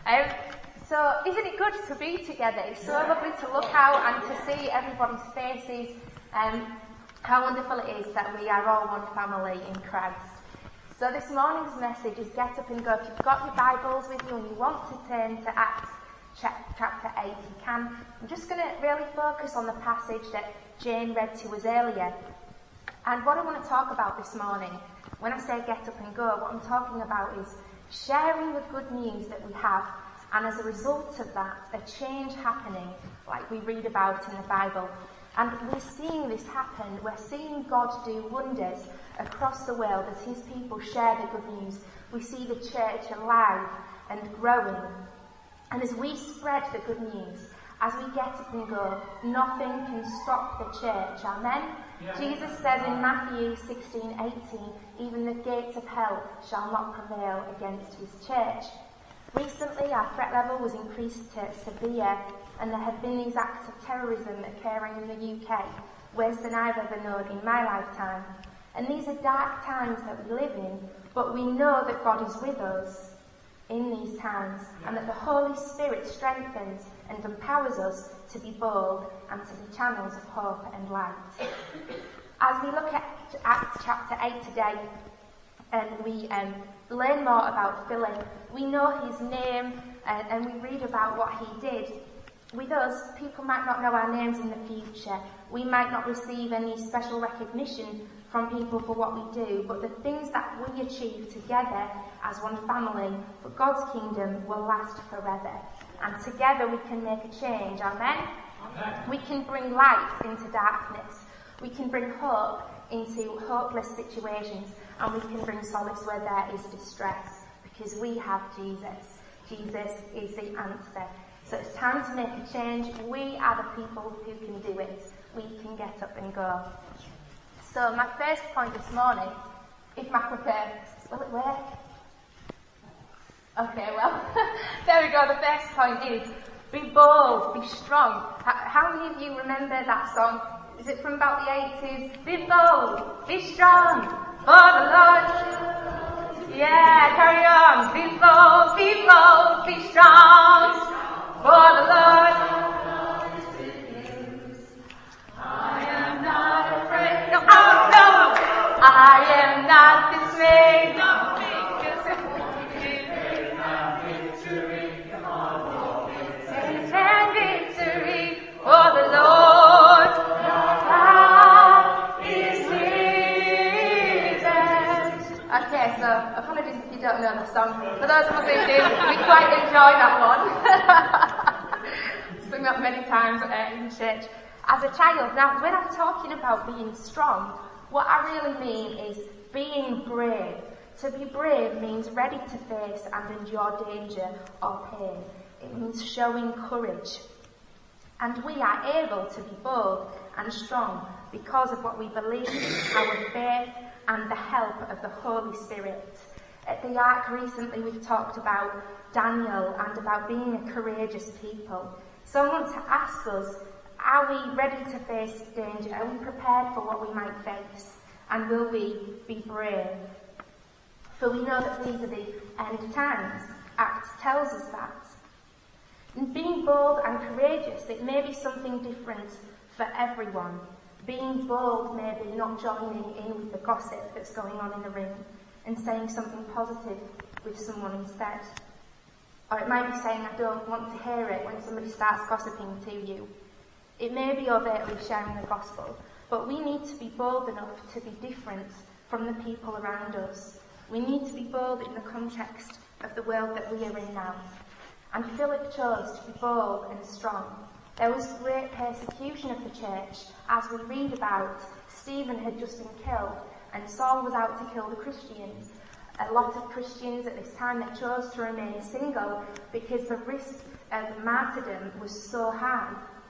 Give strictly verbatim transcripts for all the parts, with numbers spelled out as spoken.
Um, so, isn't it good to be together? It's so lovely to look out and to see everybody's faces. Um, how wonderful it is that we are all one family in Christ. So this morning's message is Get Up and Go. If you've got your Bibles with you and you want to turn to Acts chapter eight, you can. I'm just going to really focus on the passage that Jane read to us earlier. And what I want to talk about this morning, when I say get up and go, what I'm talking about is sharing the good news that we have, and as a result of that, a change happening, like we read about in the Bible. And we're seeing this happen. We're seeing God do wonders across the world as his people share the good news. We see the church alive and growing. And as we spread the good news, as we get up and go, nothing can stop the church. Amen? Yeah. Jesus says in Matthew sixteen eighteen, even the gates of hell shall not prevail against his church. Recently, our threat level was increased to severe, and there have been these acts of terrorism occurring in the U K, worse than I've ever known in my lifetime. And these are dark times that we live in, but we know that God is with us in these times, and that the Holy Spirit strengthens and empowers us to be bold and to be channels of hope and light. As we look at Acts chapter eight today, and we um, learn more about Philip, we know his name, and, and we read about what he did. With us, people might not know our names in the future. We might not receive any special recognition from people for what we do, but the things that we achieve together as one family for God's kingdom will last forever. And together we can make a change. Amen? Amen. We can bring light into darkness. We can bring hope into hopeless situations, and we can bring solace where there is distress, because we have Jesus. Jesus is the answer. So it's time to make a change. We are the people who can do it. We can get up and go. So my first point this morning, if my clicker, will it work? Okay, well, there we go. The first point is, be bold, be strong. How many of you remember that song? Is it from about the eighties? Be bold, be strong, for the Lord. Yeah, carry on. Be bold, be bold, be strong, for the Lord. I am not afraid. No, oh no! I am not dismayed. No, victory. Come on, and victory for the Lord. God is with us. Okay, so apologies if you don't know the song. For those of us who do, we quite enjoy that one. Sung that many times uh, in church as a child. Now, when I'm talking about being strong, what I really mean is being brave. To be brave means ready to face and endure danger or pain. It means showing courage. And we are able to be bold and strong because of what we believe, our faith, and the help of the Holy Spirit. At the Ark recently we've talked about Daniel and about being a courageous people. So I want to ask us, are we ready to face danger? Are we prepared for what we might face? And will we be brave? For we know that these are the end times. Acts tells us that. And being bold and courageous, it may be something different for everyone. Being bold may be not joining in with the gossip that's going on in the room and saying something positive with someone instead. Or it might be saying, I don't want to hear it when somebody starts gossiping to you. It may be overtly sharing the gospel, but we need to be bold enough to be different from the people around us. We need to be bold in the context of the world that we are in now. And Philip chose to be bold and strong. There was great persecution of the church, as we read about. Stephen had just been killed, and Saul was out to kill the Christians. A lot of Christians at this time that chose to remain single because the risk of martyrdom was so high.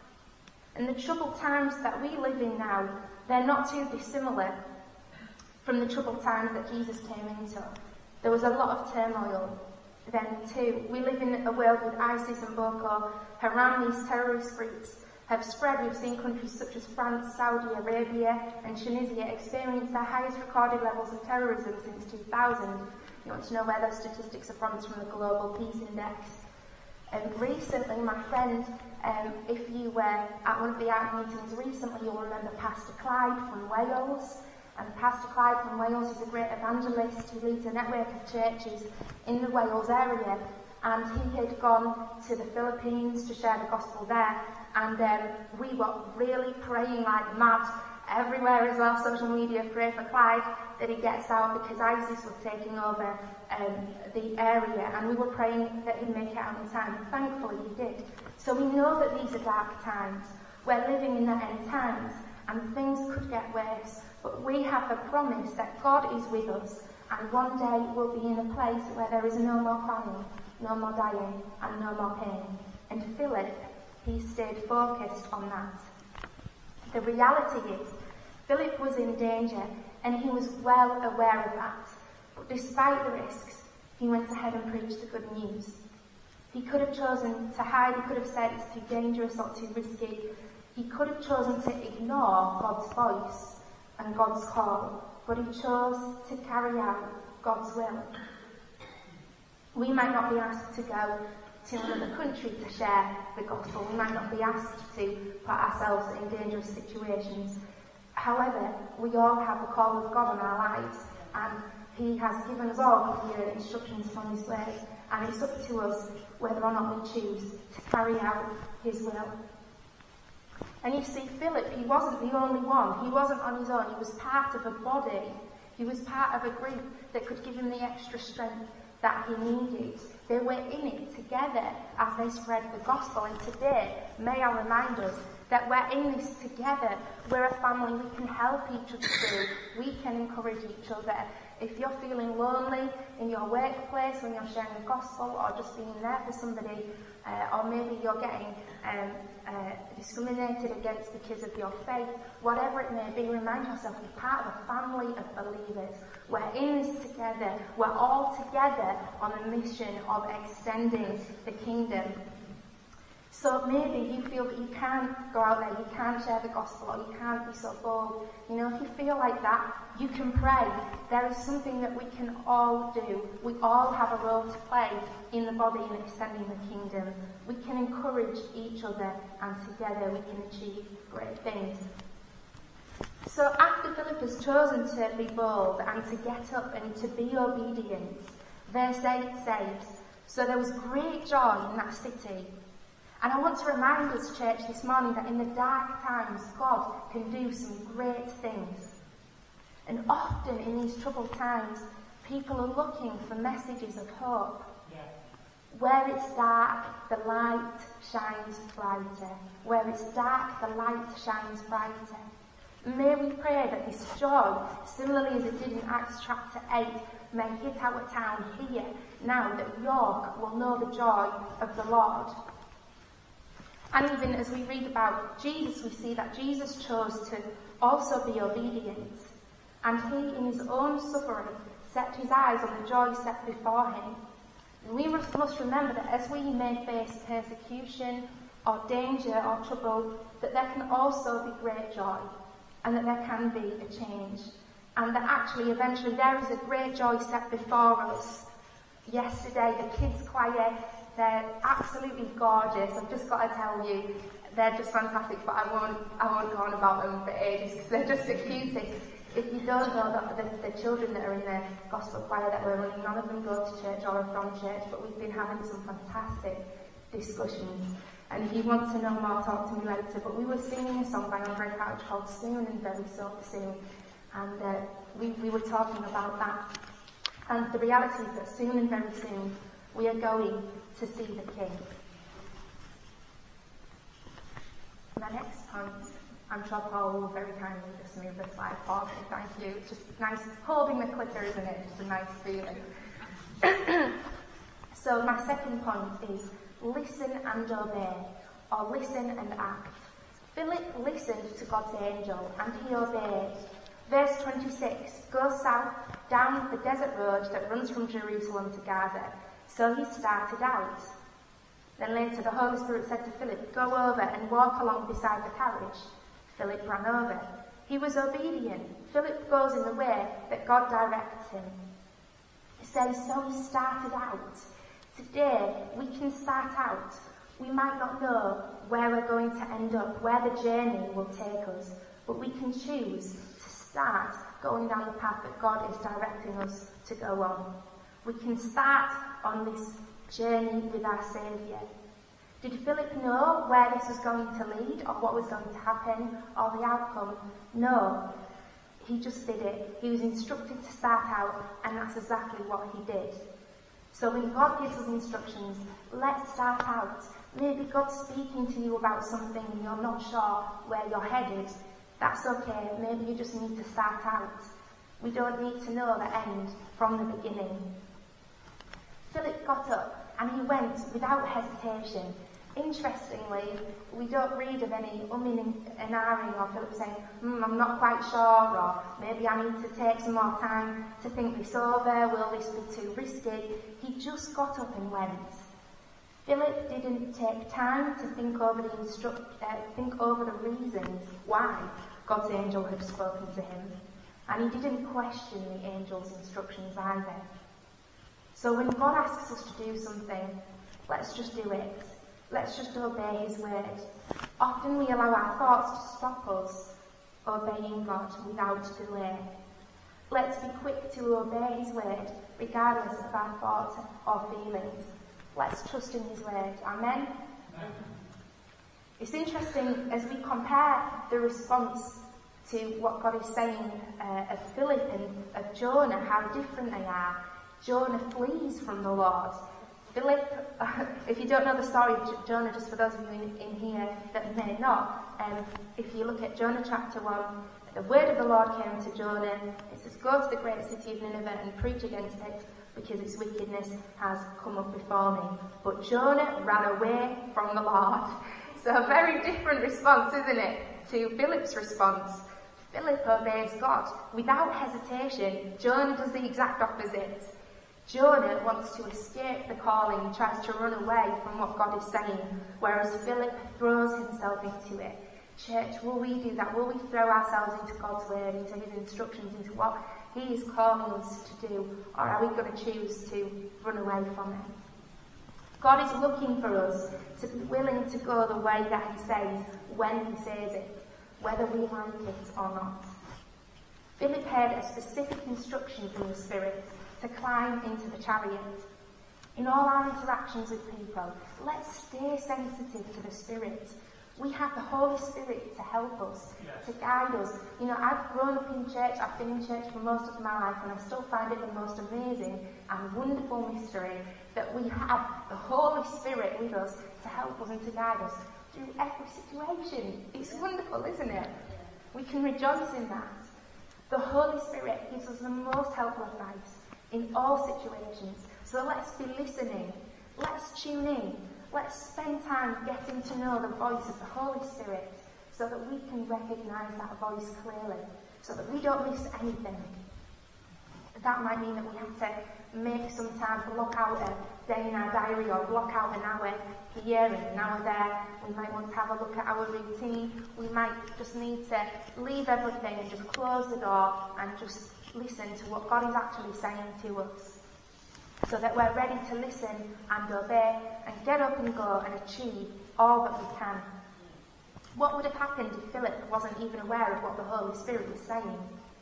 And the troubled times that we live in now, they're not too dissimilar from the troubled times that Jesus came into. There was a lot of turmoil then too. We live in a world with ISIS and Boko Haram. These terrorist groups have spread. We've seen countries such as France, Saudi Arabia and Tunisia experience their highest recorded levels of terrorism since two thousand. You want to know where those statistics are from? It's from the Global Peace Index. Um, recently, my friend, um, if you were at one of the ARC meetings recently, you'll remember Pastor Clyde from Wales. And Pastor Clyde from Wales is a great evangelist who leads a network of churches in the Wales area. And he had gone to the Philippines to share the gospel there. And um, we were really praying like mad everywhere as well, social media, pray for Clyde, that he gets out because ISIS was taking over um, the area. And we were praying that he'd make it out in time. And thankfully he did. So we know that these are dark times. We're living in the end times. And things could get worse. But we have the promise that God is with us. And one day we'll be in a place where there is no more crying, no more dying, and no more pain. And Philip, he stayed focused on that. The reality is, Philip was in danger, and he was well aware of that. But despite the risks, he went ahead and preached the good news. He could have chosen to hide, he could have said it's too dangerous or too risky. He could have chosen to ignore God's voice and God's call, but he chose to carry out God's will. We might not be asked to go to another country to share the gospel. We might not be asked to put ourselves in dangerous situations. However, we all have the call of God on our lives, and he has given us all clear instructions from his word, and it's up to us whether or not we choose to carry out his will. And you see, Philip, he wasn't the only one. He wasn't on his own. He was part of a body. He was part of a group that could give him the extra strength that he needed. They were in it together as they spread the gospel. And today, may I remind us that we're in this together. We're a family. We can help each other through. We can encourage each other. If you're feeling lonely in your workplace when you're sharing the gospel, or just being there for somebody, uh, or maybe you're getting um, uh, discriminated against because of your faith, whatever it may be, remind yourself you're part of a family of believers. We're in this together. We're all together on a mission of extending the kingdom. So maybe you feel that you can't go out there, you can't share the gospel, or you can't be so bold. You know, if you feel like that, you can pray. There is something that we can all do. We all have a role to play in the body in extending the kingdom. We can encourage each other, and together we can achieve great things. So after Philip has chosen to be bold and to get up and to be obedient, verse eight says, so there was great joy in that city. And I want to remind us, church, this morning that in the dark times, God can do some great things. And often in these troubled times, people are looking for messages of hope. Yeah. Where it's dark, the light shines brighter. Where it's dark, the light shines brighter. May we pray that this joy, similarly as it did in Acts chapter eight, may hit our town here, now that York will know the joy of the Lord. And even as we read about Jesus, we see that Jesus chose to also be obedient. And he, in his own suffering, set his eyes on the joy set before him. And we must remember that as we may face persecution or danger or trouble, that there can also be great joy, and that there can be a change. And that actually, eventually, there is a great joy set before us. Yesterday, the kids' choir, they're absolutely gorgeous. I've just got to tell you, they're just fantastic, but I won't, I won't go on about them for ages because they're just the cutest. If you don't know that the, the children that are in the gospel choir that we're running, none of them go to church or are from church, but we've been having some fantastic discussions. And if you want to know more, talk to me later. But we were singing a song by Andre Crouch called Soon and Very So Soon. And uh, we, we were talking about that. And the reality is that soon and very soon, we are going to see the King. My next point, I'm sure Paul will very kindly just move the slide forward. Thank you. It's just nice holding the clicker, isn't it? Just a nice feeling. So my second point is listen and obey, or listen and act. Philip listened to God's angel and he obeyed. Verse twenty-six, go south down the desert road that runs from Jerusalem to Gaza. So he started out. Then later the Holy Spirit said to Philip, go over and walk along beside the carriage. Philip ran over. He was obedient. Philip goes in the way that God directs him. It says, so he started out. Today, we can start out. We might not know where we're going to end up, where the journey will take us, but we can choose to start going down the path that God is directing us to go on. We can start on this journey with our Saviour. Did Philip know where this was going to lead, or what was going to happen, or the outcome? No. He just did it. He was instructed to start out, and that's exactly what he did. So when God gives us instructions, let's start out. Maybe God's speaking to you about something and you're not sure where you're headed. That's okay. Maybe you just need to start out. We don't need to know the end from the beginning. Philip got up and he went without hesitation. Interestingly, we don't read of any umming and ahhing or Philip saying, hmm, I'm not quite sure, or maybe I need to take some more time to think this over, will this be too risky? He just got up and went. Philip didn't take time to think over the instru- uh, think over the reasons why God's angel had spoken to him, and he didn't question the angel's instructions either. So when God asks us to do something, let's just do it. Let's just obey his word. Often we allow our thoughts to stop us obeying God without delay. Let's be quick to obey his word, regardless of our thoughts or feelings. Let's trust in his word. Amen? Amen. It's interesting as we compare the response to what God is saying uh, of Philip and of Jonah, how different they are. Jonah flees from the Lord. Philip, uh, if you don't know the story of Jonah, just for those of you in, in here that may not, um, if you look at Jonah chapter one, the word of the Lord came to Jonah. It says, go to the great city of Nineveh and preach against it, because its wickedness has come up before me. But Jonah ran away from the Lord. So a very different response, isn't it, to Philip's response. Philip obeys God without hesitation. Jonah does the exact opposite. Jonah wants to escape the calling, tries to run away from what God is saying, whereas Philip throws himself into it. Church, will we do that? Will we throw ourselves into God's word, into his instructions, into what he is calling us to do, or are we going to choose to run away from it? God is looking for us to be willing to go the way that he says, when he says it, whether we like it or not. Philip had a specific instruction from the Spirit to climb into the chariot. In all our interactions with people, let's stay sensitive to the Spirit. We have the Holy Spirit to help us, yes. to guide us. You know, I've grown up in church, I've been in church for most of my life, and I still find it the most amazing and wonderful mystery that we have the Holy Spirit with us to help us and to guide us through every situation. It's wonderful, isn't it? We can rejoice in that. The Holy Spirit gives us the most helpful advice in all situations. So let's be listening. Let's tune in. Let's spend time getting to know the voice of the Holy Spirit so that we can recognise that voice clearly, so that we don't miss anything. That might mean that we have to make some time, block out a day in our diary, or block out an hour here and an hour there. We might want to have a look at our routine. We might just need to leave everything and just close the door and just listen to what God is actually saying to us, so that we're ready to listen and obey and get up and go and achieve all that we can. What would have happened if Philip wasn't even aware of what the Holy Spirit was saying?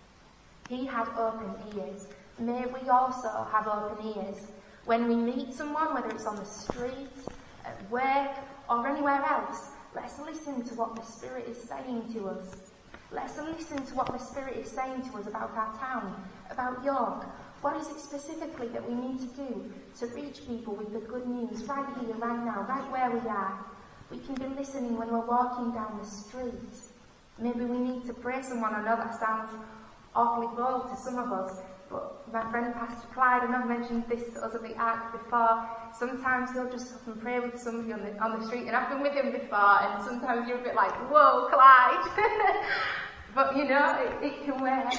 He had open ears. May we also have open ears. When we meet someone, whether it's on the street, at work, or anywhere else, let's listen to what the Spirit is saying to us. Let's listen to what the Spirit is saying to us about our town, about York. What is it specifically that we need to do to reach people with the good news right here, right now, right where we are? We can be listening when we're walking down the street. Maybe we need to pray someone. I know that sounds awfully bold to some of us, but my friend Pastor Clyde, and I've mentioned this to us at the Ark before, sometimes he'll just stop and pray with somebody on the, on the street, and I've been with him before, and sometimes you're a bit like, whoa, Clyde! But, you know, it, it can work.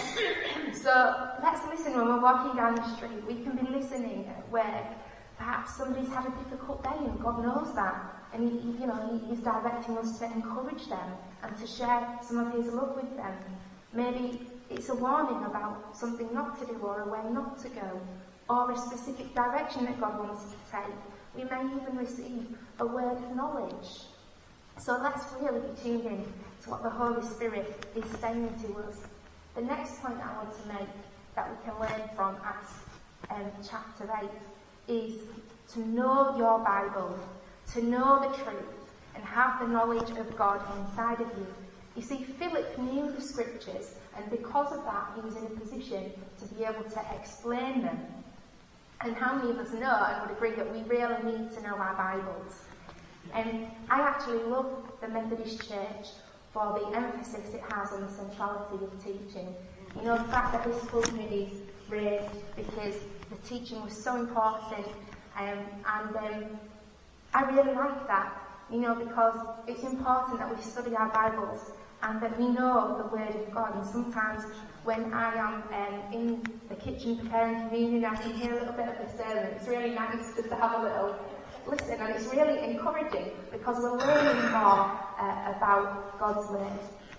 So let's listen when we're walking down the street. We can be listening at work. Perhaps somebody's had a difficult day and God knows that. And, he, you know, he, he's directing us to encourage them and to share some of his love with them. Maybe it's a warning about something not to do or a way not to go. or a specific direction that God wants us to take. We may even receive a word of knowledge. So let's really be tuned in to what the Holy Spirit is saying to us. The next point I want to make that we can learn from Acts um, chapter eight is to know your Bible, to know the truth, and have the knowledge of God inside of you. You see, Philip knew the scriptures, and because of that, he was in a position to be able to explain them. And how many of us know and would agree that we really need to know our Bibles? And I actually love the Methodist Church for the emphasis it has on the centrality of teaching. You know, the fact that this pulpit is raised because the teaching was so important, um, and um, I really like that, you know, because it's important that we study our Bibles and that we know the Word of God. And sometimes when I am um, in the kitchen preparing communion, I can hear a little bit of the sermon. It's really nice just to have a little listen, and it's really encouraging because we're learning more uh, about God's Word.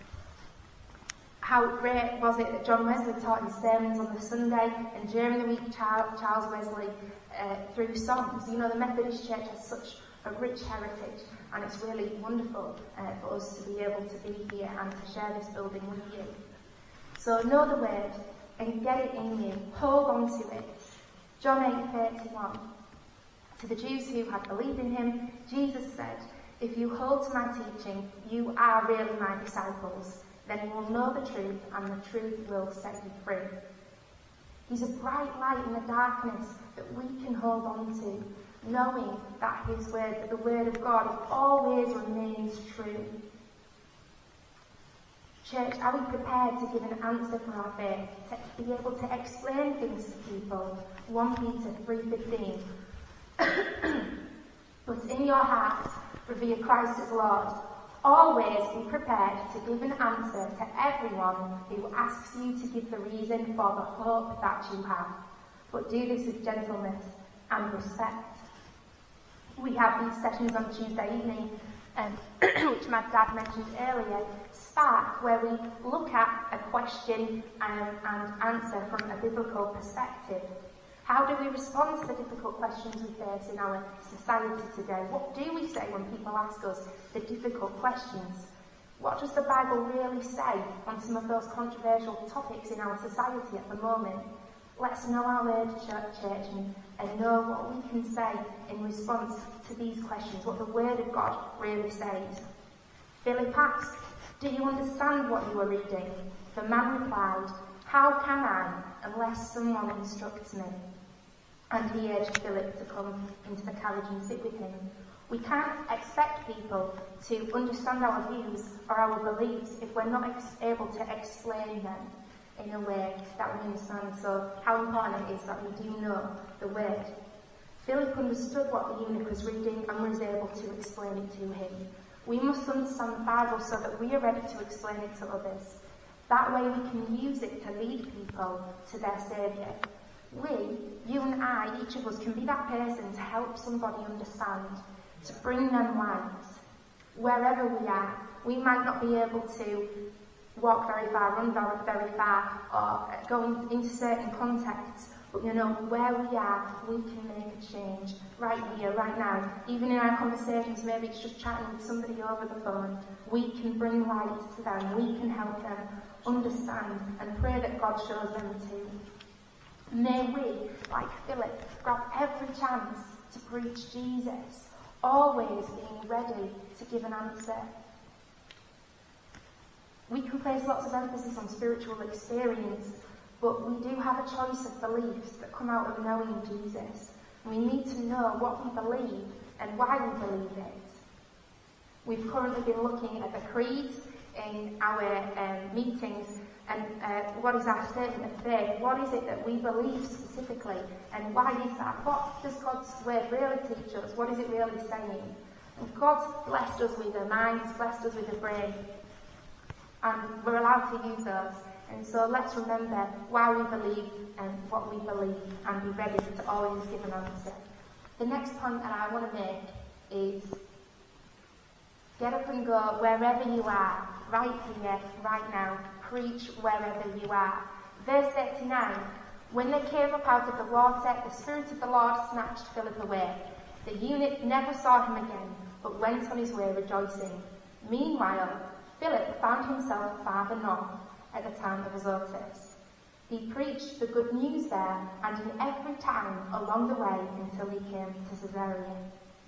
How great was it that John Wesley taught his sermons on the Sunday, and during the week Charles Wesley uh, through songs. You know, the Methodist Church has such a rich heritage, and it's really wonderful uh, for us to be able to be here and to share this building with you. So know the Word and get it in you. Hold on to it. John eight thirty-one. To the Jews who had believed in him, Jesus said, "If you hold to my teaching, you are really my disciples. Then you will know the truth, and the truth will set you free." He's a bright light in the darkness that we can hold on to, knowing that his word, that the word of God always remains true. Church, are we prepared to give an answer for our faith, to be able to explain things to people? First Peter three fifteen. But in your hearts, revere Christ as Lord. Always be prepared to give an answer to everyone who asks you to give the reason for the hope that you have. But do this with gentleness and respect. We have these sessions on Tuesday evening, um, which my dad mentioned earlier, Spark, where we look at a question um, and answer from a biblical perspective. How do we respond to the difficult questions we face in our society today? What do we say when people ask us the difficult questions? What does the Bible really say on some of those controversial topics in our society at the moment? Let's know our word, church, and, and know what we can say in response to these questions, what the Word of God really says. Philip asked, "Do you understand what you are reading?" The man replied, "How can I, unless someone instructs me?" And he urged Philip to come into the carriage and sit with him. We can't expect people to understand our views or our beliefs if we're not ex- able to explain them in a way that we understand. So how important it is that we do know the Word. Philip understood what the eunuch was reading and was able to explain it to him. We must understand the Bible so that we are ready to explain it to others. That way we can use it to lead people to their Saviour. We, you and I, each of us can be that person to help somebody understand, to bring them light. Wherever we are, we might not be able to walk very far, run very far, or go into certain contexts, but you know, where we are, we can make a change right here, right now. Even in our conversations, maybe it's just chatting with somebody over the phone, we can bring light to them, we can help them understand and pray that God shows them too. May we, like Philip, grab every chance to preach Jesus, always being ready to give an answer. We can place lots of emphasis on spiritual experience, but we do have a choice of beliefs that come out of knowing Jesus. We need to know what we believe and why we believe it. We've currently been looking at the creeds in our um, meetings, and uh, what is our statement of faith? What is it that we believe specifically, and why is that? What does God's word really teach us? What is it really saying? And God's blessed us with a mind, He's blessed us with a brain, and we're allowed to use those. And so let's remember why we believe and what we believe, and be ready to always give an answer. The next point that I want to make is get up and go wherever you are, right here, right now. Preach wherever you are. Verse eighty-nine, When they came up out of the water, the Spirit of the Lord snatched Philip away. The eunuch never saw him again, but went on his way rejoicing. Meanwhile, Philip found himself farther north, at the town of Azotus. He preached the good news there and in every town along the way until he came to Caesarea.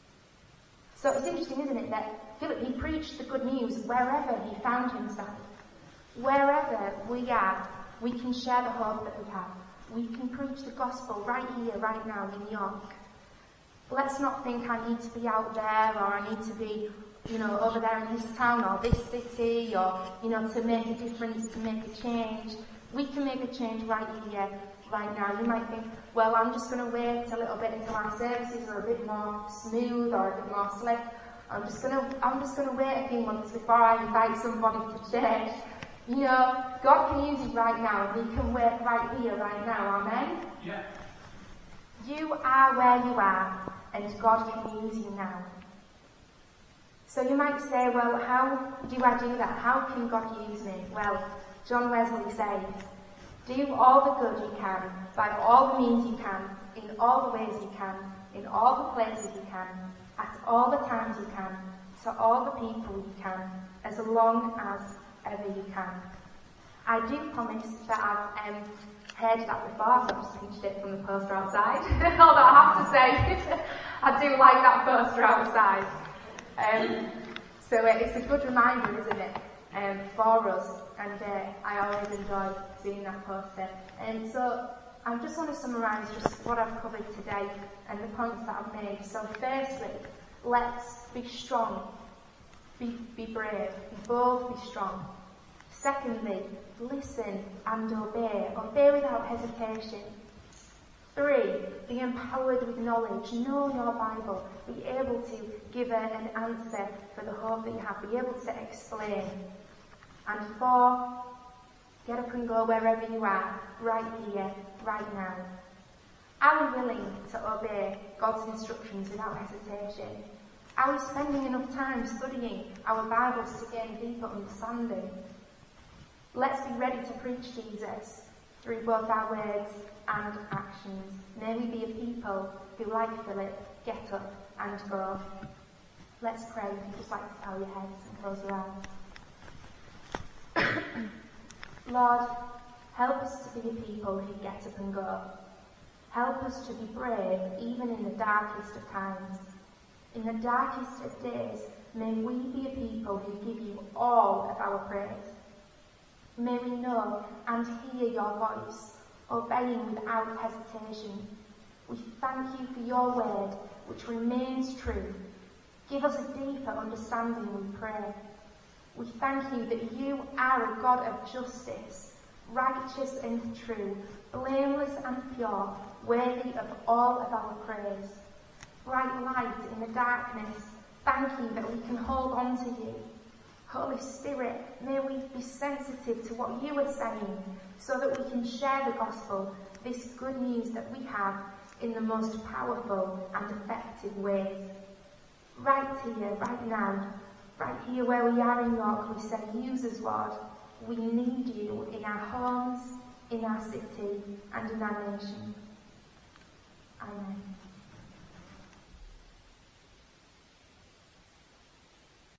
So it's interesting, isn't it, that Philip, he preached the good news wherever he found himself. Wherever we are, we can share the hope that we have. We can preach the gospel right here, right now in York. Let's not think I need to be out there, or I need to be, you know, over there in this town or this city, or, you know, to make a difference, to make a change. We can make a change right here, right now. You might think, well, I'm just going to wait a little bit until our services are a bit more smooth or a bit more slick. I'm just going to, I'm just going to wait a few months before I invite somebody to church. You know, God can use you right now, and He can work right here, right now. Amen? Yeah. You are where you are, and God can use you now. So you might say, well, how do I do that? How can God use me? Well, John Wesley says, do all the good you can, by all the means you can, in all the ways you can, in all the places you can, at all the times you can, to all the people you can, as long as ever you can. I do promise that I've um, heard that before. I've just pinched it from the poster outside. Although I have to say, I do like that poster outside. Um, so uh, it's a good reminder, isn't it, um, for us, and uh, I always enjoy seeing that poster. And so I just want to summarise just what I've covered today and the points that I've made. So firstly, let's be strong, be, be brave, be bold, be strong. Secondly, listen and obey, obey without hesitation. Three, be empowered with knowledge, know your Bible, be able to give a, an answer for the hope that you have, be able to explain. And four, get up and go wherever you are, right here, right now. Are we willing to obey God's instructions without hesitation? Are we spending enough time studying our Bibles to gain deeper understanding? Let's be ready to preach Jesus through both our words and actions. May we be a people who, like Philip, get up and go. Let's pray. If you'd just like to bow your heads and close your eyes. Lord, help us to be a people who get up and go. Help us to be brave even in the darkest of times. In the darkest of days, may we be a people who give you all of our praise. May we know and hear your voice, obeying without hesitation. We thank you for your word, which remains true. Give us a deeper understanding, we pray. We thank you that you are a God of justice, righteous and true, blameless and pure, worthy of all of our praise. Bright light in the darkness, thank you that we can hold on to you. Holy Spirit, may we be sensitive to what you are saying so that we can share the gospel, this good news that we have, in the most powerful and effective ways. Right here, right now, right here where we are in York, we say, use us, Lord. We need you in our homes, in our city, and in our nation. Amen.